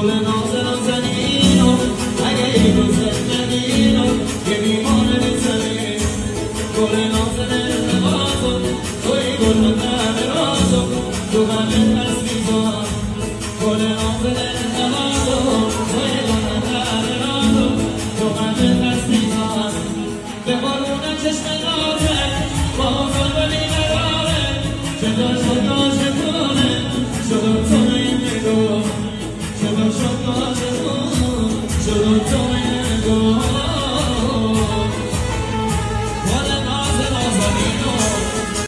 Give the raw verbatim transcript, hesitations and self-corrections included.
گل ناز نازنینو اگه این روز زندگینو یه بیمانه میزنی گل ناز نازو توی گل نازن رازو تو همه پس میزان گل ناز نازو توی گل نازن رازو تو همه پس میزان به بارون چشم